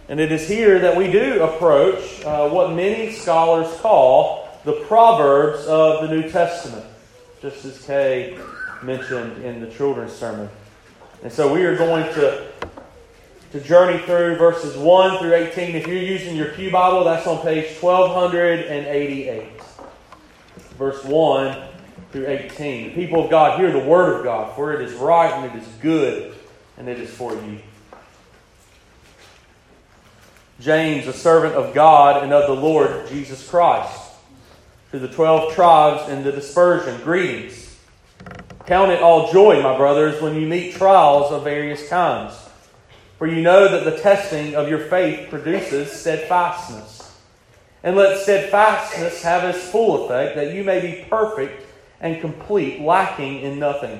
And it is here that we do approach what many scholars call the Proverbs of the New Testament, just as Kay mentioned in the children's sermon. And so we are going to journey through verses 1 through 18. If you're using your Pew Bible, that's on page 1288. Verse 1 through 18. People of God, hear the word of God, for it is right and it is good, and it is for you. James, a servant of God and of the Lord Jesus Christ, to the 12 tribes in the dispersion, greetings. Count it all joy, my brothers, when you meet trials of various kinds. For you know that the testing of your faith produces steadfastness. And let steadfastness have its full effect, that you may be perfect and complete, lacking in nothing.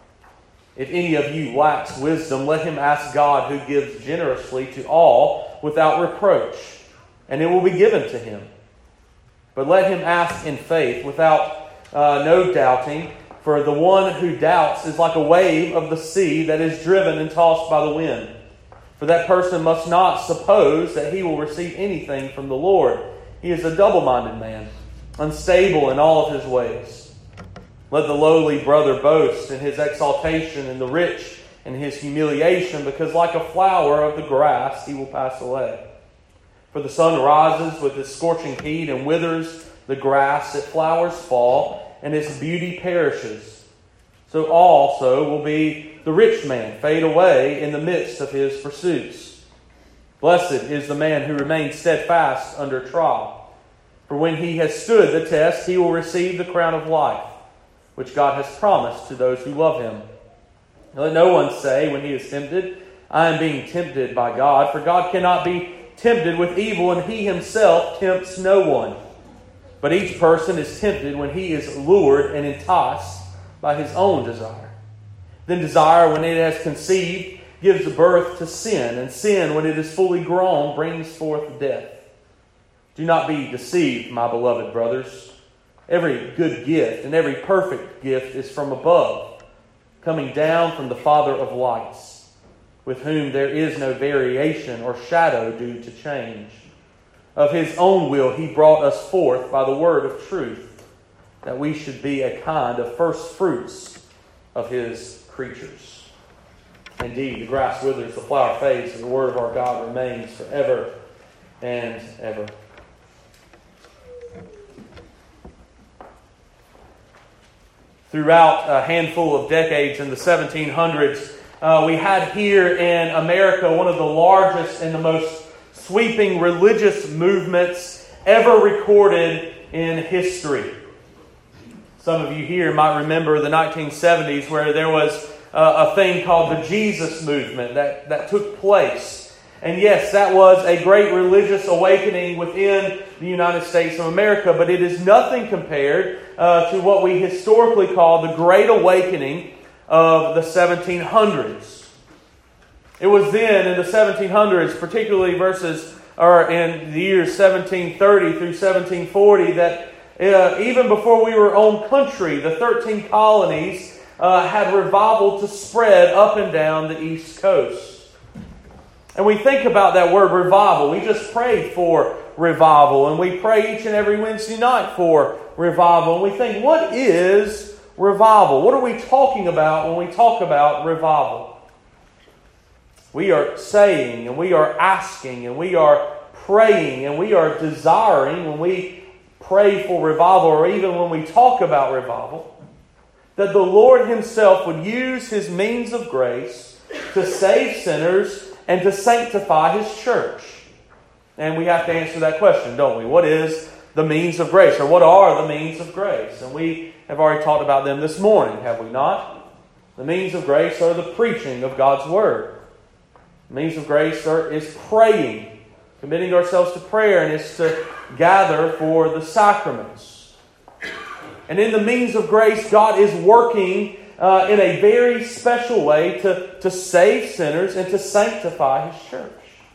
If any of you lacks wisdom, let him ask God, who gives generously to all without reproach, and it will be given to him. But let him ask in faith, without no doubting, for the one who doubts is like a wave of the sea that is driven and tossed by the wind. For that person must not suppose that he will receive anything from the Lord. He is a double-minded man, unstable in all of his ways. Let the lowly brother boast in his exaltation, and the rich in his humiliation, because like a flower of the grass he will pass away. For the sun rises with its scorching heat and withers the grass, its flowers fall, and its beauty perishes. So also will be the rich man fade away in the midst of his pursuits. Blessed is the man who remains steadfast under trial. For when he has stood the test, he will receive the crown of life, which God has promised to those who love him. And let no one say when he is tempted, I am being tempted by God. For God cannot be tempted with evil, and he himself tempts no one. But each person is tempted when he is lured and enticed by his own desire. Then desire, when it has conceived, gives birth to sin. And sin, when it is fully grown, brings forth death. Do not be deceived, my beloved brothers. Every good gift and every perfect gift is from above, coming down from the Father of lights, with whom there is no variation or shadow due to change. Of his own will he brought us forth by the word of truth, that we should be a kind of first fruits of his creatures. Indeed, the grass withers, the flower fades, and the word of our God remains forever and ever. Throughout a handful of decades in the 1700s, we had here in America one of the largest and the most sweeping religious movements ever recorded in history. Some of you here might remember the 1970s, where there was a thing called the Jesus movement that took place. And yes, that was a great religious awakening within the United States of America, but it is nothing compared to what we historically call the Great Awakening of the 1700s. It was then in the 1700s, particularly in the years 1730 through 1740, that even before we were own country, the 13 colonies had revival to spread up and down the East Coast. And we think about that word revival. We just prayed for revival, and we pray each and every Wednesday night for revival. And we think, what is revival? What are we talking about when we talk about revival? We are saying, and we are asking, and we are praying, and we are desiring when we pray for revival, or even when we talk about revival, that the Lord himself would use his means of grace to save sinners and to sanctify his church. And we have to answer that question, don't we? What is the means of grace? Or what are the means of grace? And we have already talked about them this morning, have we not? The means of grace are the preaching of God's Word. The means of grace is praying, committing ourselves to prayer, and is to gather for the sacraments. And in the means of grace, God is working in a very special way to save sinners and to sanctify his church.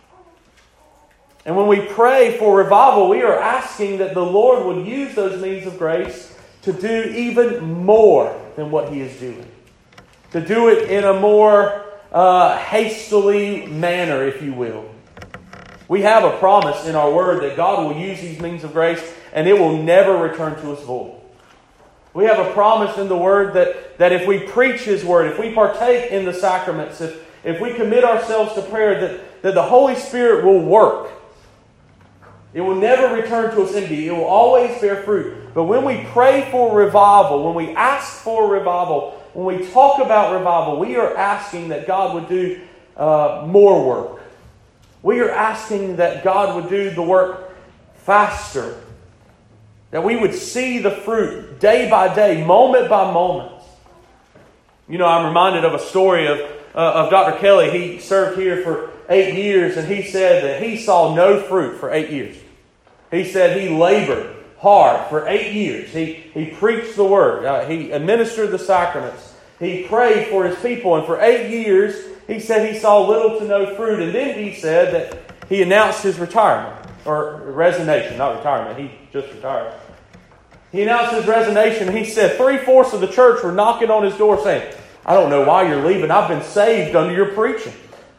And when we pray for revival, we are asking that the Lord would use those means of grace to do even more than what he is doing. To do it in a more hastily manner, if you will. We have a promise in our Word that God will use these means of grace and it will never return to us void. We have a promise in the Word that if we preach His Word, if we partake in the sacraments, if we commit ourselves to prayer, that the Holy Spirit will work. It will never return to us empty. It will always bear fruit. But when we pray for revival, when we ask for revival, when we talk about revival, we are asking that God would do more work. We are asking that God would do the work faster. That we would see the fruit day by day, moment by moment. You know, I'm reminded of a story of Dr. Kelly. He served here for 8 years, and he said that he saw no fruit for 8 years. He said he labored hard for 8 years. He preached the Word. He administered the sacraments. He prayed for his people. And for 8 years, he said he saw little to no fruit. And then he said that he announced his retirement. Or resignation, not retirement. He just retired. He announced his resignation. And he said 3/4 of the church were knocking on his door saying, "I don't know why you're leaving. I've been saved under your preaching."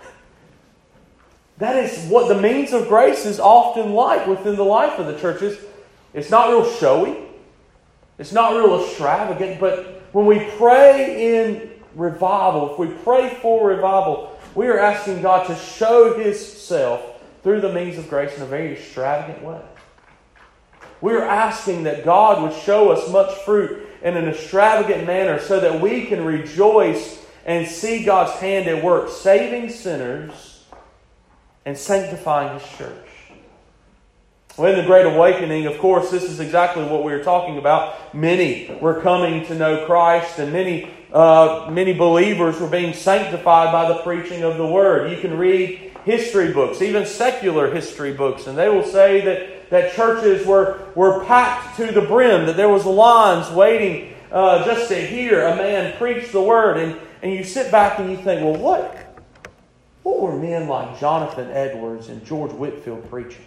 That is what the means of grace is often like within the life of the churches. It's not real showy. It's not real extravagant. But when we pray in revival, if we pray for revival, we are asking God to show Himself through the means of grace in a very extravagant way. We are asking that God would show us much fruit in an extravagant manner so that we can rejoice and see God's hand at work, saving sinners and sanctifying His church. Well, in the Great Awakening, of course, this is exactly what we were talking about. Many were coming to know Christ, and many believers were being sanctified by the preaching of the Word. You can read history books, even secular history books, and they will say that churches were packed to the brim, that there was lines waiting just to hear a man preach the Word. And you sit back and you think, well, what were men like Jonathan Edwards and George Whitefield preaching?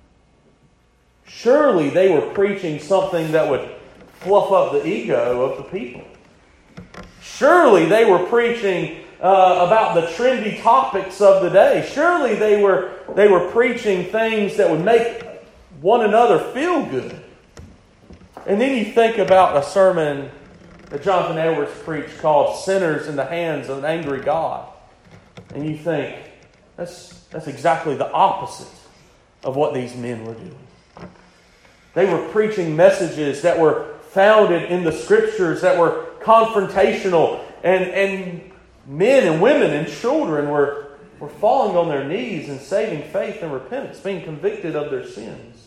Surely they were preaching something that would fluff up the ego of the people. Surely they were preaching about the trendy topics of the day. Surely they were preaching things that would make one another feel good. And then you think about a sermon that Jonathan Edwards preached called "Sinners in the Hands of an Angry God." And you think, that's exactly the opposite of what these men were doing. They were preaching messages that were founded in the Scriptures, that were confrontational, and men and women and children were falling on their knees and saving faith and repentance, being convicted of their sins.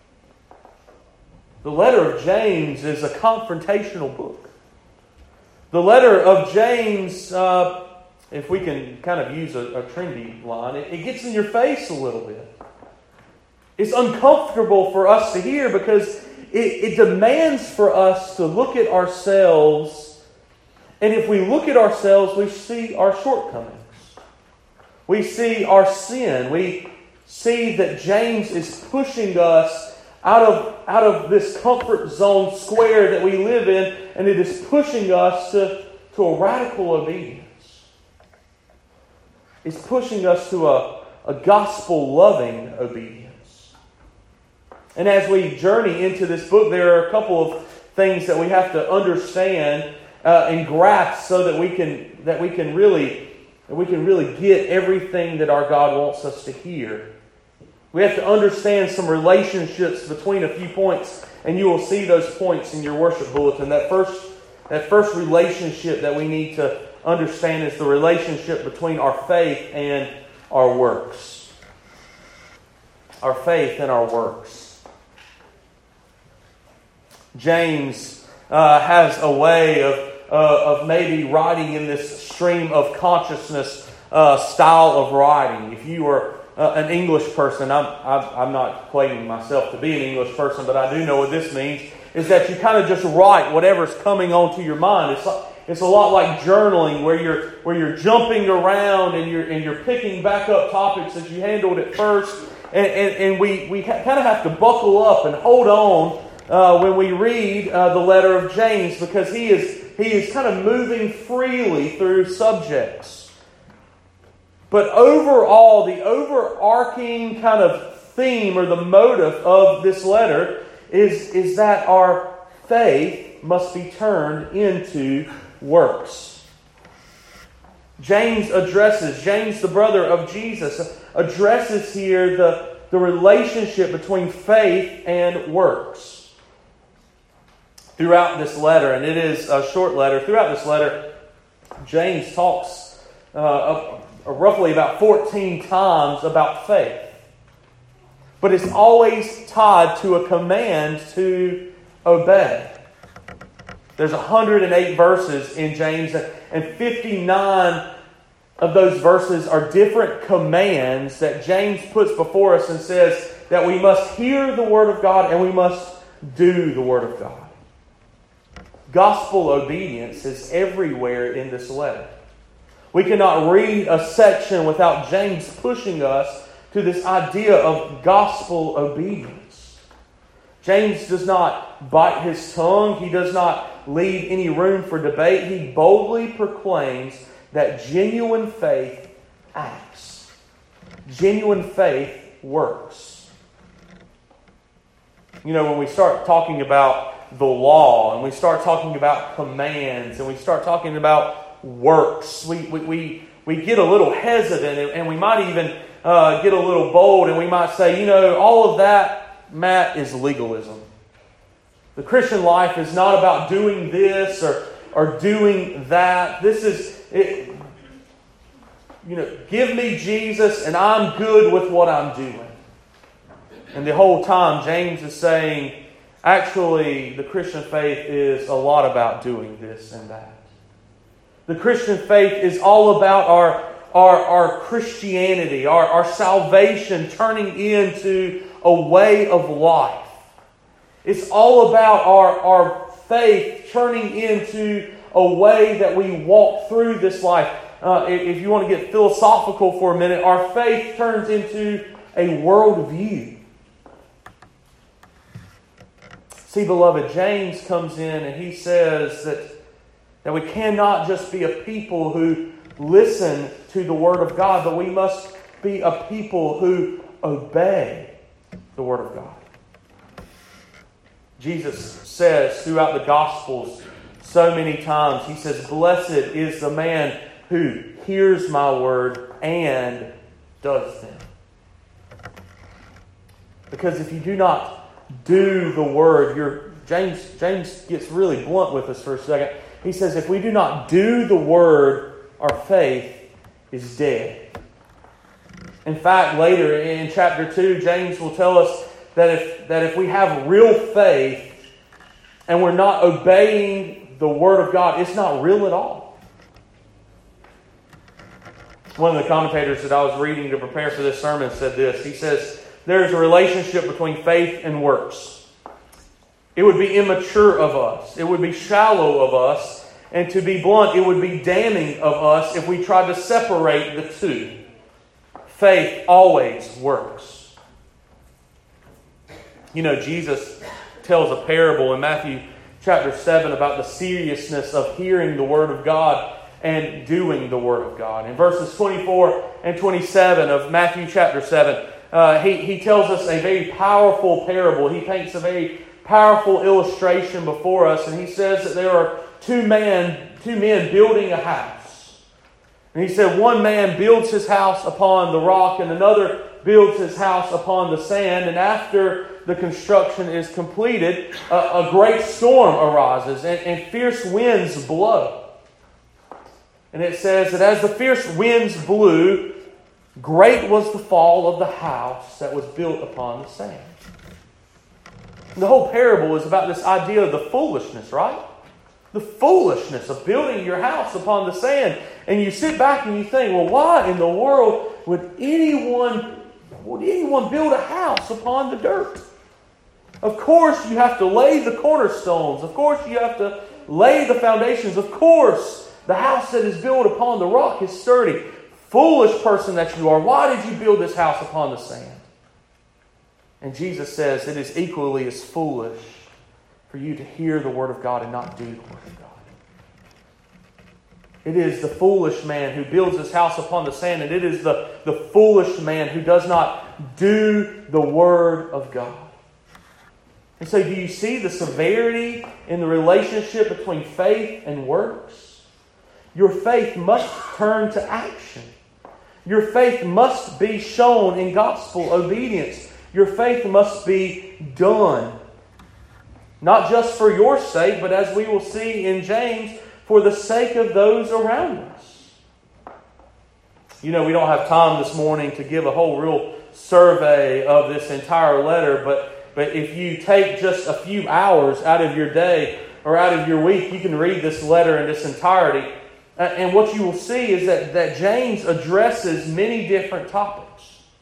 The letter of James is a confrontational book. The letter of James, if we can kind of use a trendy line, it gets in your face a little bit. It's uncomfortable for us to hear because it demands for us to look at ourselves. And if we look at ourselves, we see our shortcomings. We see our sin. We see that James is pushing us out of this comfort zone square that we live in, and it is pushing us to a radical obedience. It's pushing us to a gospel-loving obedience. And as we journey into this book, there are a couple of things that we have to understand and grasp so that we can really get everything that our God wants us to hear. We have to understand some relationships between a few points, and you will see those points in your worship bulletin. That first relationship that we need to understand is the relationship between our faith and our works. Our faith and our works. James has a way of maybe writing in this stream of consciousness style of writing. If you are an English person, I'm not claiming myself to be an English person, but I do know what this means, is that you kind of just write whatever's coming onto your mind. It's a lot like journaling, where you're jumping around and you're picking back up topics that you handled at first, and we kind of have to buckle up and hold on when we read the letter of James, because he is kind of moving freely through subjects. But overall, the overarching kind of theme or the motive of this letter is that our faith must be turned into works. James, the brother of Jesus, addresses here the relationship between faith and works. Throughout this letter, and it is a short letter, throughout this letter, James talks roughly about 14 times about faith. But it's always tied to a command to obey. There's 108 verses in James, and 59 of those verses are different commands that James puts before us and says that we must hear the Word of God and we must do the Word of God. Gospel obedience is everywhere in this letter. We cannot read a section without James pushing us to this idea of gospel obedience. James does not bite his tongue. He does not leave any room for debate. He boldly proclaims that genuine faith acts. Genuine faith works. You know, when we start talking about the law and we start talking about commands and we start talking about works, we get a little hesitant and we might even get a little bold and we might say, you know, all of that, Matt, is legalism. The Christian life is not about doing this or doing that. This is, give me Jesus and I'm good with what I'm doing. And the whole time James is saying, actually, the Christian faith is a lot about doing this and that. The Christian faith is all about our Christianity, our salvation turning into a way of life. It's all about our faith turning into a way that we walk through this life. If you want to get philosophical for a minute, our faith turns into a worldview. See, beloved, James comes in and he says that we cannot just be a people who listen to the Word of God, but we must be a people who obey the Word of God. Jesus says throughout the Gospels so many times, He says, "Blessed is the man who hears my word and does them." Because if you do not do the word, James gets really blunt with us for a second. He says, if we do not do the word, our faith is dead. In fact, later in chapter 2, James will tell us that if we have real faith and we're not obeying the Word of God, it's not real at all. One of the commentators that I was reading to prepare for this sermon said this. He says, there is a relationship between faith and works. It would be immature of us. It would be shallow of us. And to be blunt, it would be damning of us if we tried to separate the two. Faith always works. You know, Jesus tells a parable in Matthew chapter 7 about the seriousness of hearing the Word of God and doing the Word of God. In verses 24 and 27 of Matthew chapter 7, he tells us a very powerful parable. He paints a very powerful illustration before us, and he says that there are two men building a house. And he said one man builds his house upon the rock and another builds his house upon the sand. And after the construction is completed, a great storm arises and fierce winds blow. And it says that as the fierce winds blew, great was the fall of the house that was built upon the sand. And the whole parable is about this idea of the foolishness, right? The foolishness of building your house upon the sand. And you sit back and you think, well, why in the world would anyone build a house upon the dirt? Of course you have to lay the cornerstones. Of course you have to lay the foundations. Of course the house that is built upon the rock is sturdy. Foolish person that you are, why did you build this house upon the sand? And Jesus says it is equally as foolish for you to hear the Word of God and not do the Word of God. It is the foolish man who builds his house upon the sand, and it is the foolish man who does not do the Word of God. And so do you see the severity in the relationship between faith and works? Your faith must turn to action. Your faith must be shown in gospel obedience. Your faith must be done. Not just for your sake, but as we will see in James, for the sake of those around us. We don't have time this morning to give a whole real survey of this entire letter, but if you take just a few hours out of your day or out of your week, you can read this letter in its entirety. And what you will see is that James addresses many different topics.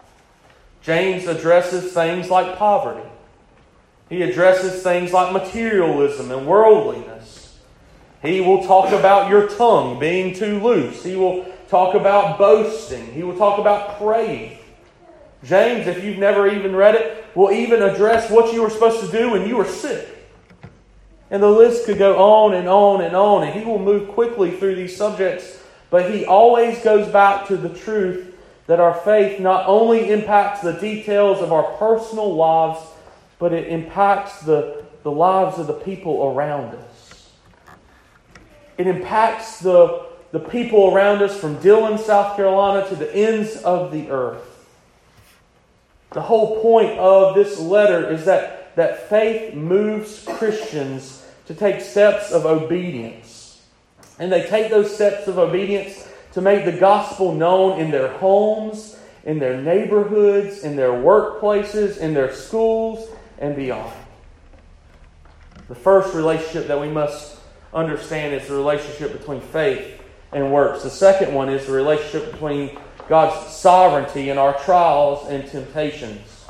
James addresses things like poverty. He addresses things like materialism and worldliness. He will talk about your tongue being too loose. He will talk about boasting. He will talk about praying. James, if you've never even read it, will even address what you were supposed to do when you were sick. And the list could go on and on and on, and he will move quickly through these subjects, but he always goes back to the truth that our faith not only impacts the details of our personal lives, but it impacts the lives of the people around us. It impacts the people around us from Dillon, South Carolina to the ends of the earth. The whole point of this letter is that faith moves Christians to take steps of obedience. And they take those steps of obedience to make the gospel known in their homes, in their neighborhoods, in their workplaces, in their schools, and beyond. The first relationship that we must understand is the relationship between faith and works. The second one is the relationship between God's sovereignty and our trials and temptations.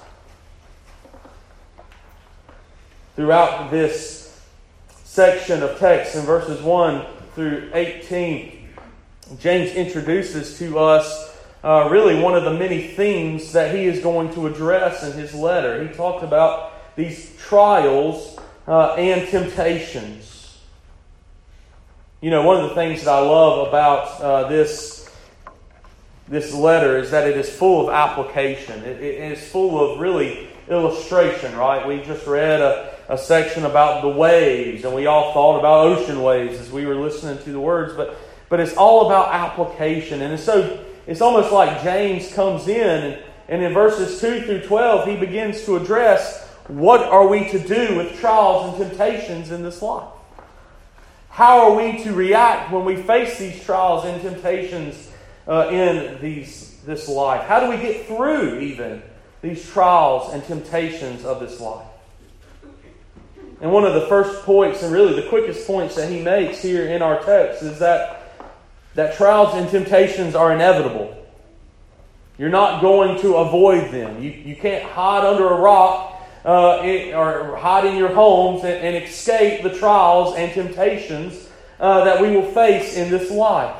Throughout this section of text in verses 1 through 18, James introduces to us really one of the many themes that he is going to address in his letter. He talked about these trials and temptations. One of the things that I love about this letter is that it is full of application. It is full of really illustration, right? We just read a section about the waves, and we all thought about ocean waves as we were listening to the words, but it's all about application. And so it's almost like James comes in, and in verses 2 through 12, he begins to address what are we to do with trials and temptations in this life. How are we to react when we face these trials and temptations in this life? How do we get through even these trials and temptations of this life? And one of the first points, and really the quickest points that he makes here in our text, is that trials and temptations are inevitable. You're not going to avoid them. You can't hide under a rock or hide in your homes and escape the trials and temptations that we will face in this life.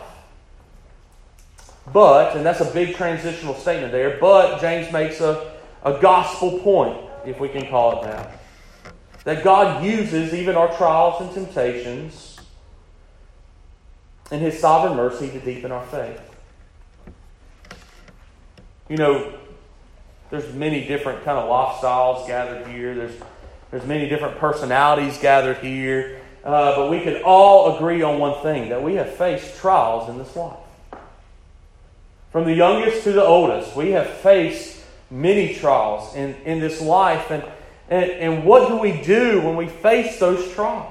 But, and that's a big transitional statement there, but James makes a gospel point, if we can call it that God uses even our trials and temptations in His sovereign mercy to deepen our faith. There's many different kind of lifestyles gathered here. There's many different personalities gathered here. But we can all agree on one thing, that we have faced trials in this life. From the youngest to the oldest, we have faced many trials in this life. And what do we do when we face those trials?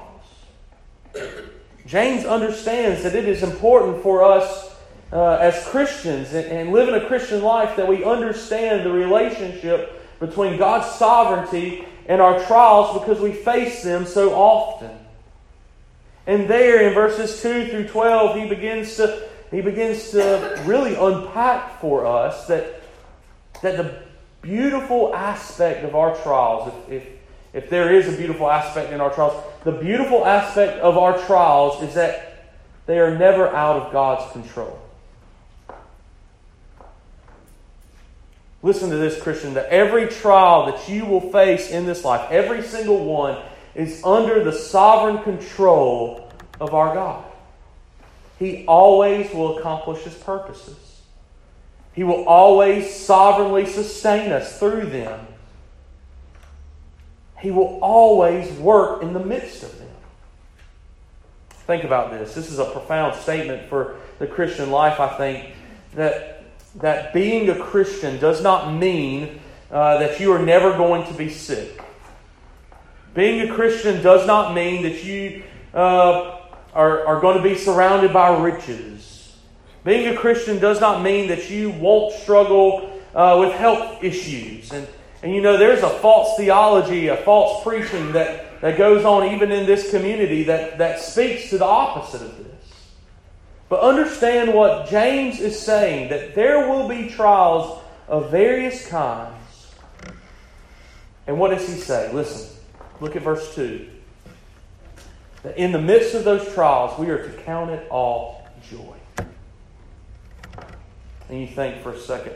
James understands that it is important for us as Christians and living a Christian life that we understand the relationship between God's sovereignty and our trials, because we face them so often. And there in verses 2 through 12, he begins to really unpack for us that the beautiful aspect of our trials, if there is a beautiful aspect in our trials, the beautiful aspect of our trials is that they are never out of God's control. Listen to this, Christian, that every trial that you will face in this life, every single one, is under the sovereign control of our God. He always will accomplish His purposes. He will always sovereignly sustain us through them. He will always work in the midst of them. Think about this. This is a profound statement for the Christian life, I think, that being a Christian does not mean that you are never going to be sick. Being a Christian does not mean that you are going to be surrounded by riches. Being a Christian does not mean that you won't struggle with health issues. And there's a false theology, a false preaching that goes on even in this community that speaks to the opposite of this. But understand what James is saying, that there will be trials of various kinds. And what does he say? Listen, look at verse 2. That in the midst of those trials, we are to count it all joy. And you think for a second,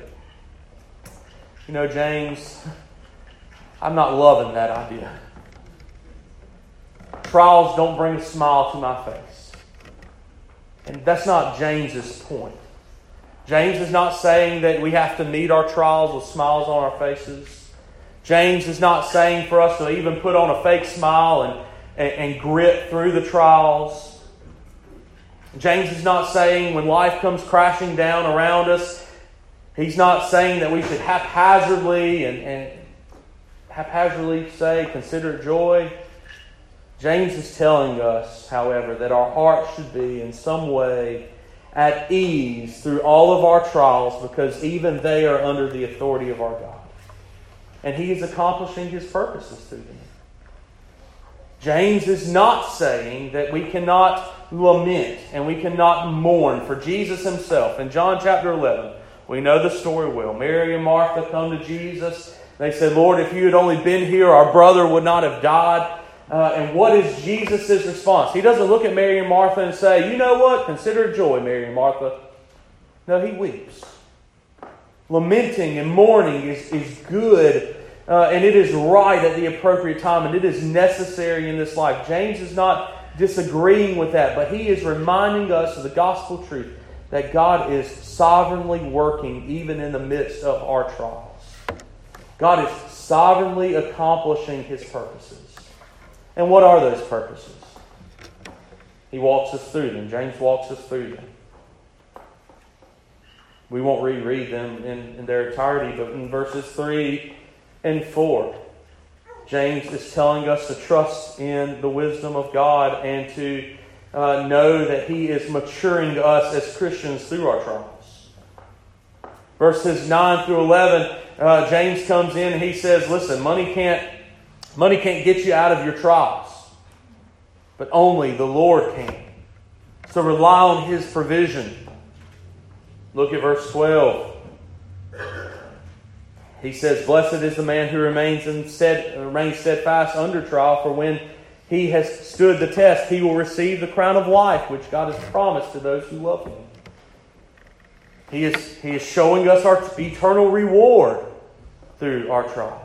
James, I'm not loving that idea. Trials don't bring a smile to my face. And that's not James's point. James is not saying that we have to meet our trials with smiles on our faces. James is not saying for us to even put on a fake smile and grit through the trials. James is not saying when life comes crashing down around us, he's not saying that we should haphazardly say, consider it joy. James is telling us, however, that our hearts should be in some way at ease through all of our trials because even they are under the authority of our God. And He is accomplishing His purposes through them. James is not saying that we cannot lament and we cannot mourn for Jesus Himself. In John chapter 11, we know the story well. Mary and Martha come to Jesus. They said, Lord, if you had only been here, our brother would not have died. And what is Jesus' response? He doesn't look at Mary and Martha and say, you know what? Consider it joy, Mary and Martha. No, He weeps. Lamenting and mourning is good, and it is right at the appropriate time, and it is necessary in this life. James is not disagreeing with that, but he is reminding us of the gospel truth that God is sovereignly working even in the midst of our trials. God is sovereignly accomplishing His purposes. And what are those purposes? He walks us through them. James walks us through them. We won't reread them in their entirety, but in verses 3 and 4, James is telling us to trust in the wisdom of God and to know that He is maturing us as Christians through our trials. Verses 9 through 11, James comes in and he says, listen, money can't get you out of your trials, but only the Lord can. So rely on His provision. Look at verse 12. He says, blessed is the man who remains steadfast under trial, for when he has stood the test, he will receive the crown of life, which God has promised to those who love Him. He is showing us our eternal reward through our trials.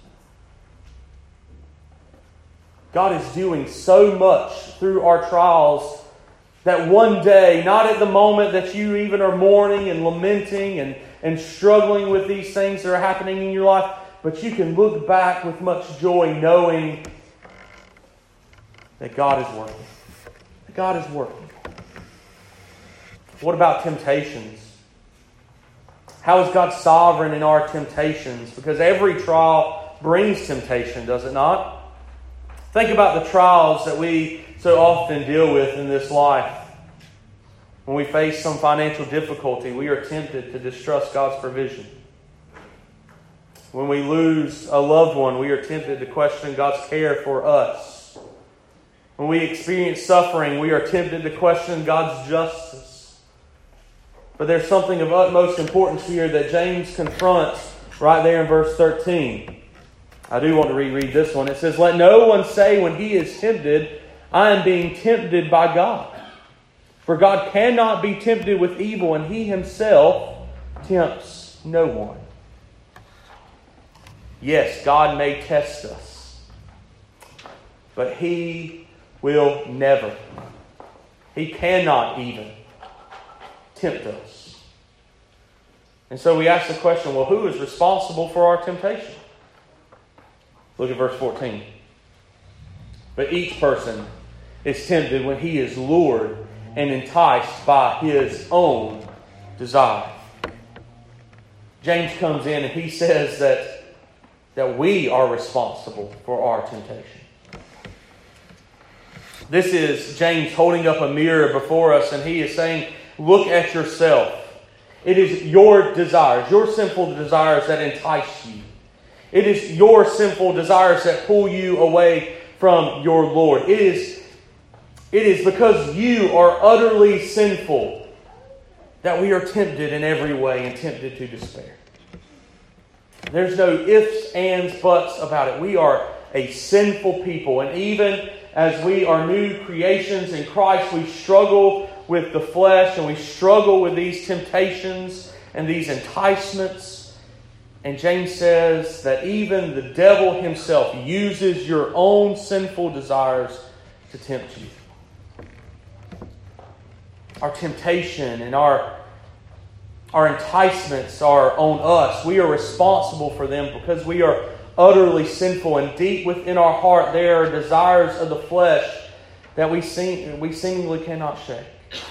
God is doing so much through our trials that one day, not at the moment that you even are mourning and lamenting and struggling with these things that are happening in your life, but you can look back with much joy knowing that God is working. That God is working. What about temptations? How is God sovereign in our temptations? Because every trial brings temptation, does it not? Think about the trials that we so often deal with in this life. When we face some financial difficulty, we are tempted to distrust God's provision. When we lose a loved one, we are tempted to question God's care for us. When we experience suffering, we are tempted to question God's justice. But there's something of utmost importance here that James confronts right there in verse 13. I do want to reread this one. It says, let no one say when he is tempted, I am being tempted by God. For God cannot be tempted with evil, and He Himself tempts no one. Yes, God may test us, but He will never. He cannot even tempt us. And so we ask the question, well, who is responsible for our temptation? Look at verse 14. But each person is tempted when he is lured and enticed by his own desire. James comes in and he says that we are responsible for our temptation. This is James holding up a mirror before us, and he is saying, look at yourself. It is your desires, your sinful desires that entice you. It is your sinful desires that pull you away from your Lord. It is because you are utterly sinful that we are tempted in every way and tempted to despair. There's no ifs, ands, buts about it. We are a sinful people, and even as we are new creations in Christ, we struggle with the flesh and we struggle with these temptations and these enticements. And James says that even the devil himself uses your own sinful desires to tempt you. Our temptation and our enticements are on us. We are responsible for them because we are utterly sinful, and deep within our heart there are desires of the flesh that we seemingly cannot shake.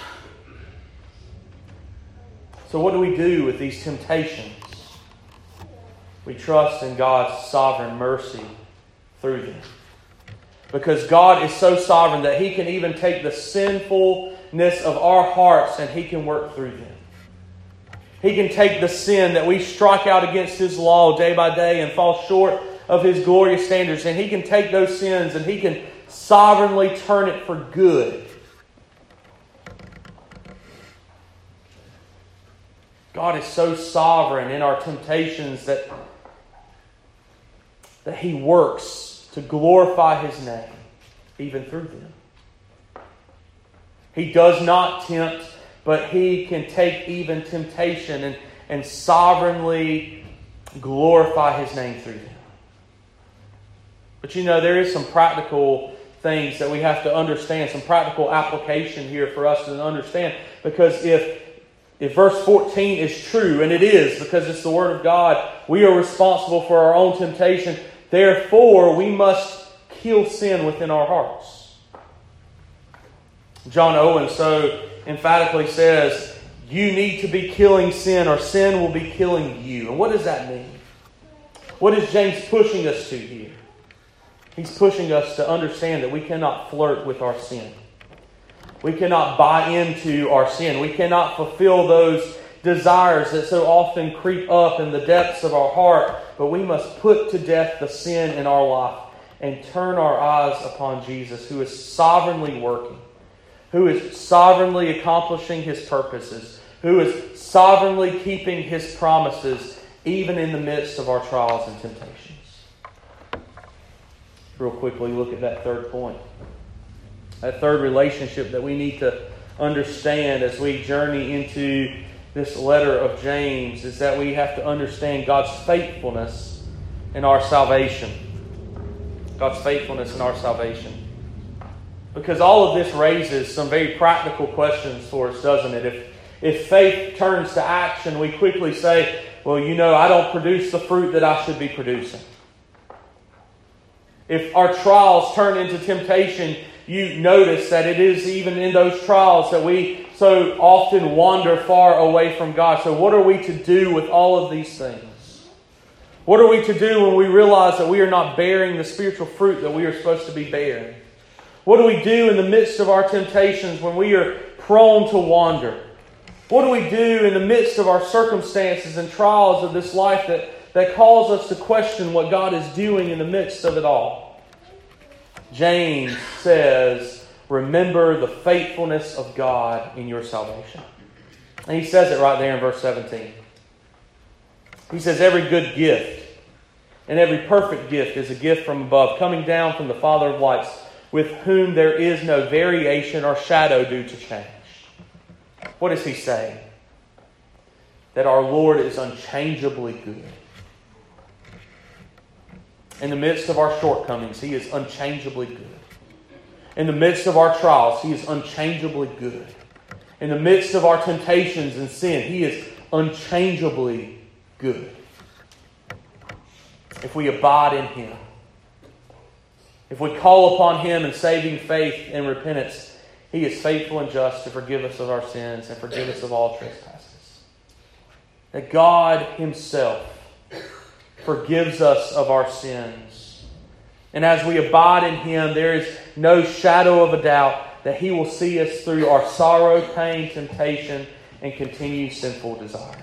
So what do we do with these temptations? We trust in God's sovereign mercy through them. Because God is so sovereign that He can even take the sinfulness of our hearts and He can work through them. He can take the sin that we strike out against His law day by day and fall short of His glorious standards. And He can take those sins and He can sovereignly turn it for good. God is so sovereign in our temptations that He works to glorify His name even through them. He does not tempt, but He can take even temptation and sovereignly glorify His name through them. But there is some practical things that we have to understand, some practical application here for us to understand. Because if verse 14 is true, and it is because it's the Word of God, we are responsible for our own temptation. Therefore, we must kill sin within our hearts. John Owen so emphatically says, you need to be killing sin or sin will be killing you. And what does that mean? What is James pushing us to here? He's pushing us to understand that we cannot flirt with our sin. We cannot buy into our sin. We cannot fulfill those desires that so often creep up in the depths of our heart. But we must put to death the sin in our life and turn our eyes upon Jesus, who is sovereignly working, who is sovereignly accomplishing His purposes, who is sovereignly keeping His promises, even in the midst of our trials and temptations. Real quickly, look at that third point. That third relationship that we need to understand as we journey into this letter of James is that we have to understand God's faithfulness in our salvation. God's faithfulness in our salvation. Because all of this raises some very practical questions for us, doesn't it? If faith turns to action, we quickly say, well, I don't produce the fruit that I should be producing. If our trials turn into temptation, you notice that it is even in those trials that we so often wander far away from God. So what are we to do with all of these things? What are we to do when we realize that we are not bearing the spiritual fruit that we are supposed to be bearing? What do we do in the midst of our temptations when we are prone to wander? What do we do in the midst of our circumstances and trials of this life that cause us to question what God is doing in the midst of it all? James says, remember the faithfulness of God in your salvation. And he says it right there in verse 17. He says, every good gift and every perfect gift is a gift from above, coming down from the Father of lights, with whom there is no variation or shadow due to change. What is he saying? That our Lord is unchangeably good. In the midst of our shortcomings, He is unchangeably good. In the midst of our trials, He is unchangeably good. In the midst of our temptations and sin, He is unchangeably good. If we abide in Him, if we call upon Him in saving faith and repentance, He is faithful and just to forgive us of our sins and forgive us of all trespasses. That God Himself forgives us of our sins. And as we abide in Him, there is no shadow of a doubt that He will see us through our sorrow, pain, temptation, and continued sinful desires.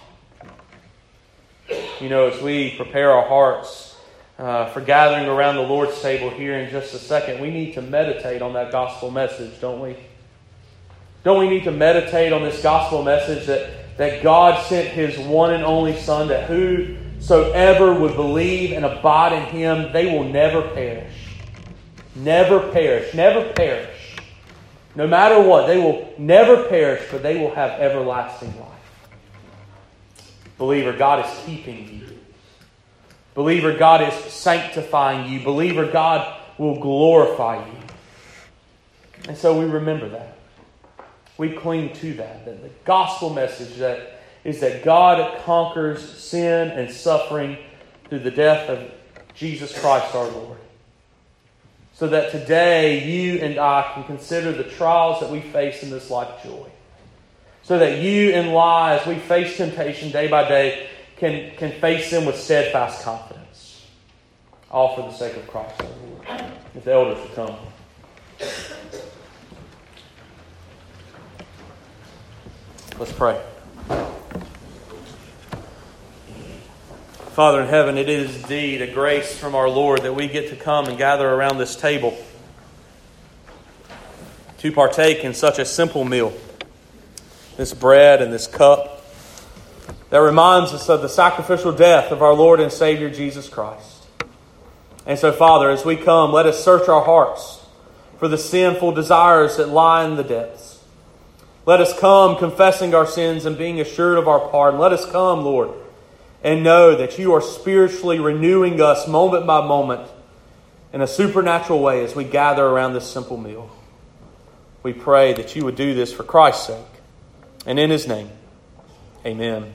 You know, as we prepare our hearts for gathering around the Lord's table here in just a second, we need to meditate on that gospel message, don't we? Don't we need to meditate on this gospel message that God sent His one and only Son, that whosoever would believe and abide in Him, they will never perish. Never perish. Never perish. No matter what, they will never perish, but they will have everlasting life. Believer, God is keeping you. Believer, God is sanctifying you. Believer, God will glorify you. And so we remember that. We cling to that. That the gospel message is that God conquers sin and suffering through the death of Jesus Christ our Lord. So that today you and I can consider the trials that we face in this life joy. So that you and I, as we face temptation day by day, can face them with steadfast confidence. All for the sake of Christ our Lord. If the elders would come. Let's pray. Father in heaven, it is indeed a grace from our Lord that we get to come and gather around this table to partake in such a simple meal. This bread and this cup that reminds us of the sacrificial death of our Lord and Savior Jesus Christ. And so, Father, as we come, let us search our hearts for the sinful desires that lie in the depths. Let us come confessing our sins and being assured of our pardon. Let us come, Lord, and know that you are spiritually renewing us moment by moment in a supernatural way as we gather around this simple meal. We pray that you would do this for Christ's sake. And in His name, amen.